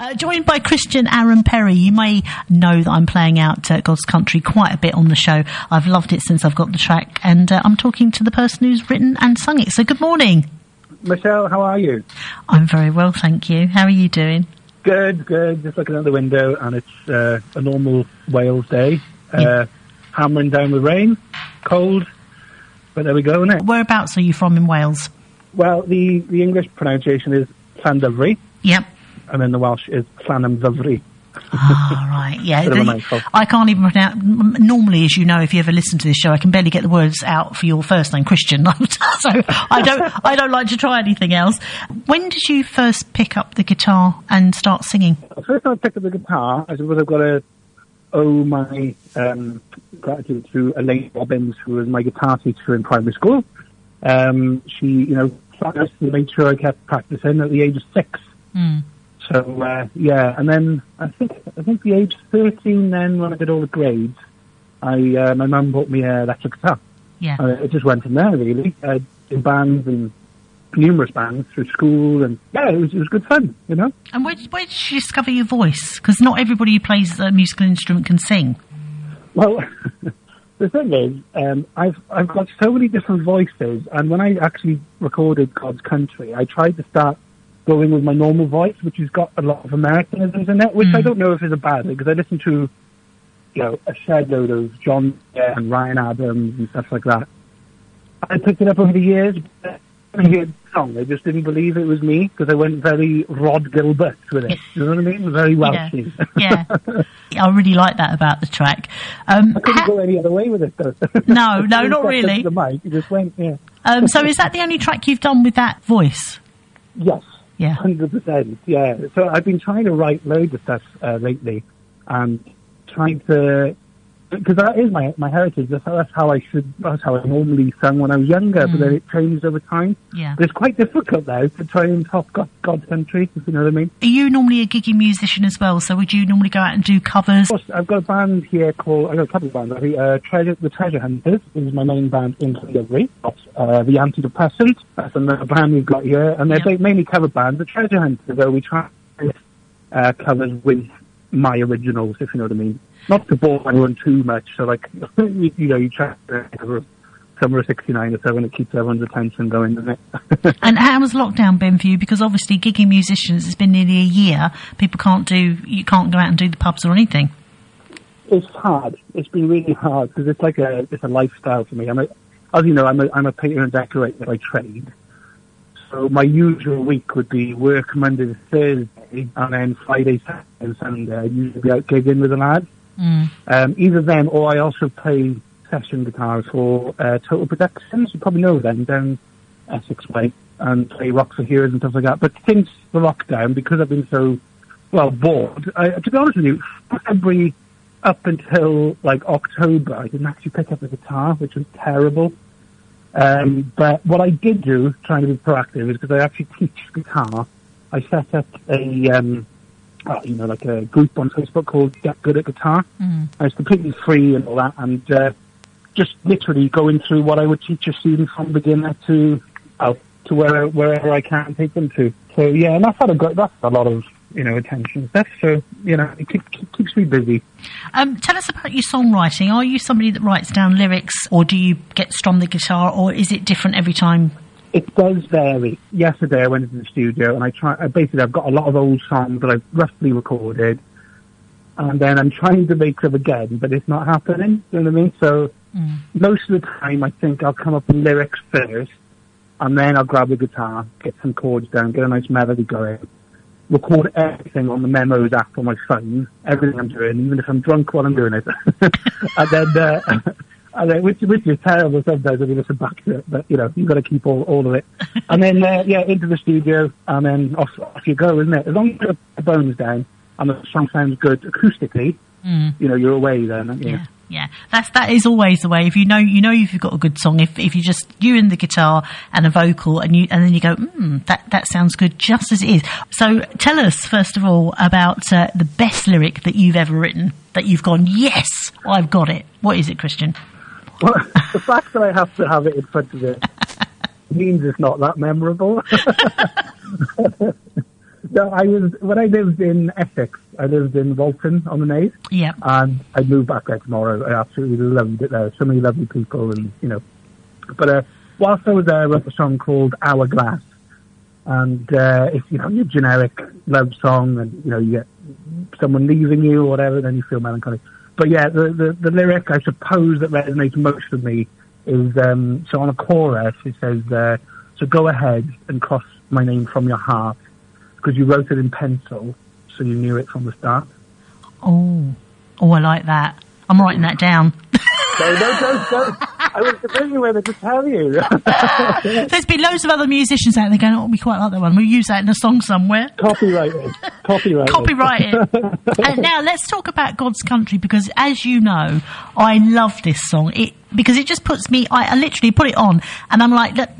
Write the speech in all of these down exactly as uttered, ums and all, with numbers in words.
Uh, joined by Christian Aaron Perry. You may know that I'm playing out uh, God's Country quite a bit on the show. I've loved it since I've got the track, and uh, I'm talking to the person who's written and sung it. So good morning. Michelle, how are you? I'm very well, thank you. How are you doing? Good, good. Just looking out the window, and it's uh, a normal Wales day. Uh, yeah. Hammering down with rain, cold, but there we go, isn't it? Whereabouts are you from in Wales? Well, the, the English pronunciation is Llandovery. Yep. And then the Welsh is Llanymddyfri. Oh, right, yeah. The, I can't even pronounce... Normally, as you know, if you ever listen to this show, I can barely get the words out for your first name, Christian. So I don't I don't like to try anything else. When did you first pick up the guitar and start singing? The first time I picked up the guitar, I suppose I've got to owe my um, gratitude to Elaine Robbins, who was my guitar teacher in primary school. Um, she, you know, made sure I kept practicing at the age of six. Mm. So, uh, yeah, and then I think I think the age thirteen then, when I did all the grades, I uh, my mum bought me an electric guitar. Yeah. Uh, it just went from there, really, uh, in bands and numerous bands through school, and yeah, it was, it was good fun, you know. And where, where did you discover your voice? Because not everybody who plays a musical instrument can sing. Well, the thing is, um, I've I've got so many different voices, and when I actually recorded God's Country, I tried to start going with my normal voice, which has got a lot of Americanisms in it, which mm. I don't know if is a bad thing, because I listen to, you know, a shed load of John and Ryan Adams and stuff like that. I picked it up over the years, but when I heard the song, I just didn't believe it was me, because I went very Rod Gilbert with it. You know what I mean? Very Welshy. Yeah. yeah. I really like that about the track. Um, I couldn't ha- go any other way with it, though. No, no, not really. The mic, it just went, yeah. Um, so is that the only track you've done with that voice? Yes. Yeah, one hundred percent, yeah. So I've been trying to write loads of stuff uh, lately, and trying to, because that is my my heritage. That's how, that's how I should. That's how I normally sung when I was younger. Mm. But then it changed over time. Yeah, but it's quite difficult now to try and top God, God's Country. If you know what I mean. Are you normally a gigging musician as well? So would you normally go out and do covers? Of course, I've got a band here called. I've got a couple of bands. I think uh, Treasure, the Treasure Hunters is my main band in Llandovery. Uh, the Antidepressant, that's another band we've got here, and they're yep. mainly cover bands. The Treasure Hunters, though, we try uh, covers with my originals, if you know what I mean. Not to bore anyone too much, so like, you, you know, you try to cover Summer of sixty-nine or so, and it keeps everyone's attention going, doesn't it? And how has lockdown been for you? Because obviously gigging musicians, it's been nearly a year. People can't do, you can't go out and do the pubs or anything. It's hard. It's been really hard, because it's like a, it's a lifestyle for me. I'm a, As you know, I'm a, I'm a painter and decorator by trade. So my usual week would be work Monday to Thursday, and then Friday, Saturday and Sunday I'd usually be out gigging with the lads. Mm. Um, either them, or I also play session guitar for uh, Total Productions. You probably know them, down Essex way, and play Rock for Heroes and stuff like that. But since the lockdown, because I've been so, well, bored, I, to be honest with you, February up until, like, October, I didn't actually pick up the guitar, which was terrible. Um, but what I did do, trying to be proactive, is because I actually teach guitar, I set up a, um, uh, you know, like a group on Facebook called Get Good at Guitar. Mm. And it's completely free and all that, and uh, just literally going through what I would teach a student from beginner to uh, to where, wherever I can take them to. So yeah, and that's had a good, that's a lot of, you know, attention and stuff. So, you know, it keep, keep, keeps me busy. Um, tell us about your songwriting. Are you somebody that writes down lyrics, or do you get strum the guitar, or is it different every time? It does vary. Yesterday I went into the studio and I try. I basically I've got a lot of old songs that I've roughly recorded, and then I'm trying to make them again, but it's not happening. You know what I mean? So mm. most of the time I think I'll come up with lyrics first, and then I'll grab the guitar, get some chords down, get a nice melody going, record everything on the Memos app on my phone, everything I'm doing, even if I'm drunk while I'm doing it. and then, uh, and then which, which is terrible sometimes when you listen back to it, but, you know, you've got to keep all, all of it. And then, uh, yeah, into the studio, and then off, off you go, isn't it? As long as you put the bones down, and the song sounds good acoustically, mm. you know, you're away then, aren't you? Yeah. Yeah, that's that is always the way. If you know, you know, if you've got a good song. If if you just you and the guitar and a vocal, and you and then you go, mm, that that sounds good just as it is. So tell us first of all about uh, the best lyric that you've ever written. That you've gone, yes, I've got it. What is it, Christian? Well, the fact that I have to have it in front of it means it's not that memorable. no, I was when I lived in Essex. I lived in Walton on the Naze. Yeah. And I moved back there tomorrow. I absolutely loved it there. So many lovely people, and you know. But uh, whilst I was there, I wrote a song called Hourglass, and uh, it's you know your generic love song, and you know you get someone leaving you or whatever, then you feel melancholy. But yeah, the the, the lyric I suppose that resonates most with me is um, so on a chorus it says, uh, "So go ahead and cross my name from your heart, because you wrote it in pencil, so you knew it from the start." Oh, oh, I like that. I'm writing that down. No, no, no, no. I was debating whether to tell you. There's been loads of other musicians out there going, oh, we quite like that one. We'll use that in a song somewhere. Copyrighted. Copyrighted. Copyrighted. And now let's talk about God's Country, because as you know, I love this song. It because it just puts me, I, I literally put it on and I'm like, and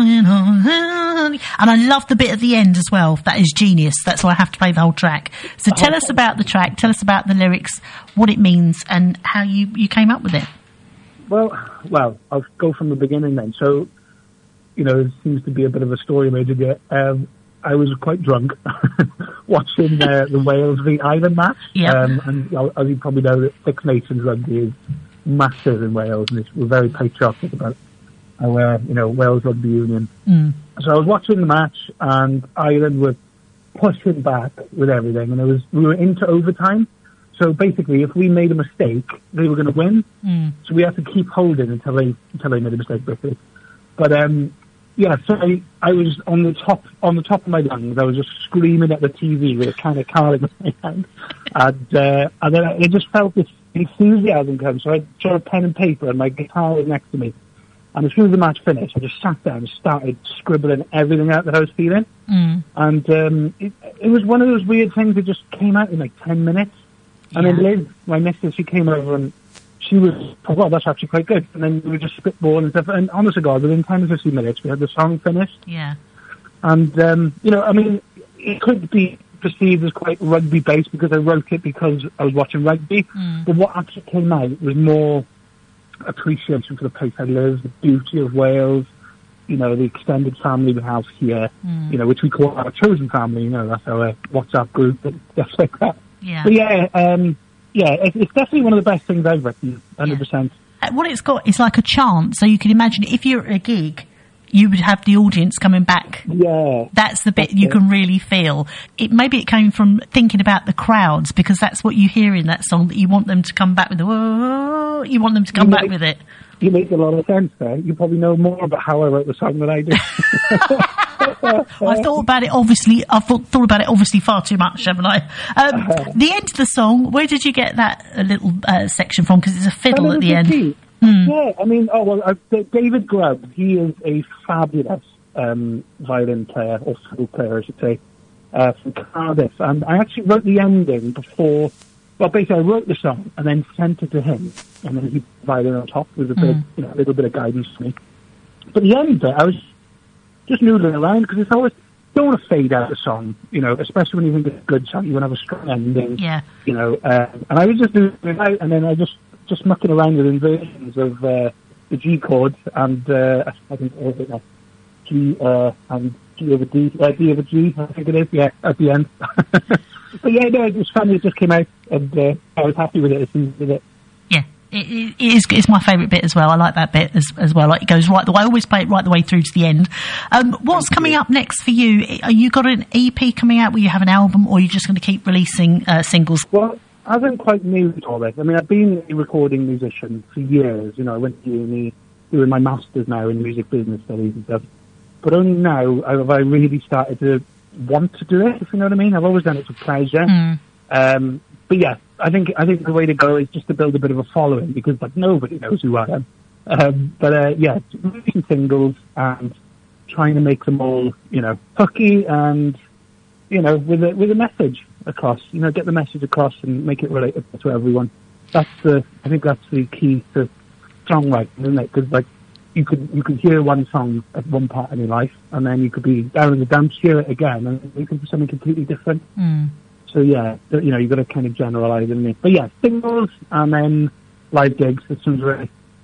I love the bit at the end as well. That is genius. That's why I have to play the whole track. So tell us about the track, tell us about the lyrics, what it means and how you, you came up with it. Well, well, I'll go from the beginning then. So, you know, it seems to be a bit of a story made of it. Um, I was quite drunk watching uh, the Wales v Ireland match. Yep. Um, and as you probably know, that Six Nations rugby is massive in Wales, and it's, we're very patriotic about our, you know, Wales Rugby Union. Mm. So I was watching the match, and Ireland were pushing back with everything, and it was we were into overtime. So basically, if we made a mistake, they were going to win. Mm. So we had to keep holding until they until they made a mistake, basically. But um, yeah, so I, I was on the top on the top of my lungs. I was just screaming at the T V with a can of car in my hand, and uh, and then I just felt this enthusiasm come. So I took a pen and paper, and my guitar was next to me. And as soon as the match finished, I just sat down and started scribbling everything out that I was feeling. Mm. And um, it, it was one of those weird things that just came out in like ten minutes. And yeah. then Liz, my missus, she came over and she was, oh, well, that's actually quite good. And then we were just spitballing and stuff. And honest to God, within ten to fifteen minutes, we had the song finished. Yeah. And, um, you know, I mean, it could be perceived as quite rugby-based because I wrote it because I was watching rugby. Mm. But what actually came out was more appreciation for the place I live, the beauty of Wales, you know, the extended family we have here, mm. you know, which we call our chosen family, you know, that's our WhatsApp group and stuff like that. Yeah. But yeah, um, yeah, it, it's definitely one of the best things I've written, one hundred percent. Yeah. What it's got is like a chant, so you can imagine if you're at a gig, you would have the audience coming back. Yeah. That's the bit that's you it. can really feel. It maybe it came from thinking about the crowds, because that's what you hear in that song, that you want them to come back with the whoa, you want them to come you back make, with it. You make a lot of sense there. You probably know more about how I wrote the song than I do. I thought about it obviously I've thought, thought about it obviously far too much, haven't I? Um, the end of the song, where did you get that uh, little uh, section from? Because it's a fiddle at the end. Mm. Yeah, I mean, oh well, uh, David Grubb, he is a fabulous um, violin player, or fiddle player, I should say, uh, from Cardiff. And I actually wrote the ending before. Well, basically, I wrote the song and then sent it to him, and then he violin on top with a bit, mm. you know, a little bit of guidance for me. But the end bit, I was just noodling around because it's always, you don't want to fade out a song, you know, especially when you think it's a good song, you want to have a strong ending. Yeah. You know, uh, and I was just doing it out, and then I just just mucking around with inversions of uh, the G chord and uh, I think what was it now? G uh, and G over D, uh, D over G, I think it is. Yeah, at the end. But yeah, no, it was funny. It just came out, and uh, I was happy with it as soon as it. Yeah, it, it is. It's my favourite bit as well. I like that bit as, as well. Like it goes right the way. I always play it right the way through to the end. Um, what's Thank coming you. up next for you? Are you got an E P coming out? Will you have an album, or are you just going to keep releasing uh, singles? Well, I'm quite new to all this. I mean, I've been a recording musician for years. You know, I went to uni doing my masters now in music business studies and stuff. But only now have I really started to want to do it, if you know what I mean. I've always done it for pleasure. Mm. Um, but yeah, I think I think the way to go is just to build a bit of a following, because like nobody knows who I am. Um, but uh, yeah, releasing singles and trying to make them all, you know, hooky and, you know, with a with a message across. You know, get the message across and make it relatable to everyone. That's the I think that's the key to songwriting, isn't it? Because like, you could you could hear one song at one part in your life, and then you could be down in the dumps, hear it again, and it could be something completely different. Mm. So yeah, you know, you've got to kind of generalise, isn't it? But yeah, singles and then live gigs as soon as we're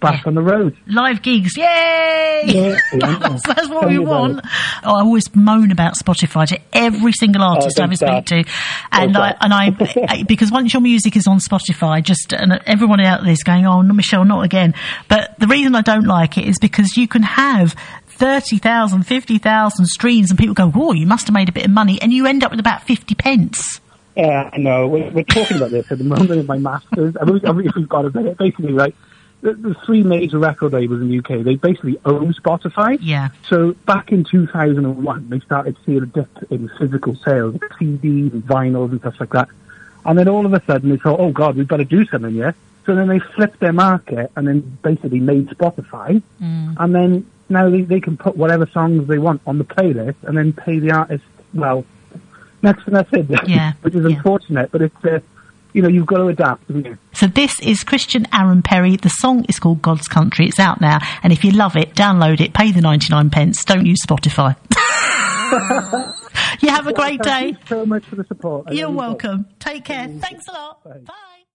back Yeah. on the road. Live gigs, yay! Yeah, yeah. that's, that's what Tell we me about want. it. I always moan about Spotify to every single artist Oh, I ever don't speak start. to, and Don't I start. and I I- because once your music is on Spotify, just and everyone out there is going, oh, no, Michelle, not again. But the reason I don't like it is because you can have thirty thousand, fifty thousand streams, and people go, oh, you must have made a bit of money, and you end up with about fifty pence. Yeah, I know. We're, we're talking about this at the moment in my masters. I mean, I mean, if we've got a bit, basically, right. The, the three major record labels in the U K, they basically own Spotify. Yeah. So back in two thousand one, they started seeing a dip in physical sales, C Ds and vinyls and stuff like that. And then all of a sudden they thought, oh God, we've got to do something here. So then they flipped their market and then basically made Spotify. Mm. And then now they, they can put whatever songs they want on the playlist and then pay the artist, well, next to nothing. Yeah, Which is yeah. unfortunate, but it's, uh, you know, you've got to adapt, haven't you? So this is Christian Aaron Perry. The song is called God's Country. It's out now. And if you love it, download it, pay the ninety-nine pence. Don't use Spotify. You have a great Thank day. you so much for the support. I You're really do. welcome. Take care. Thanks a lot. Bye. Bye.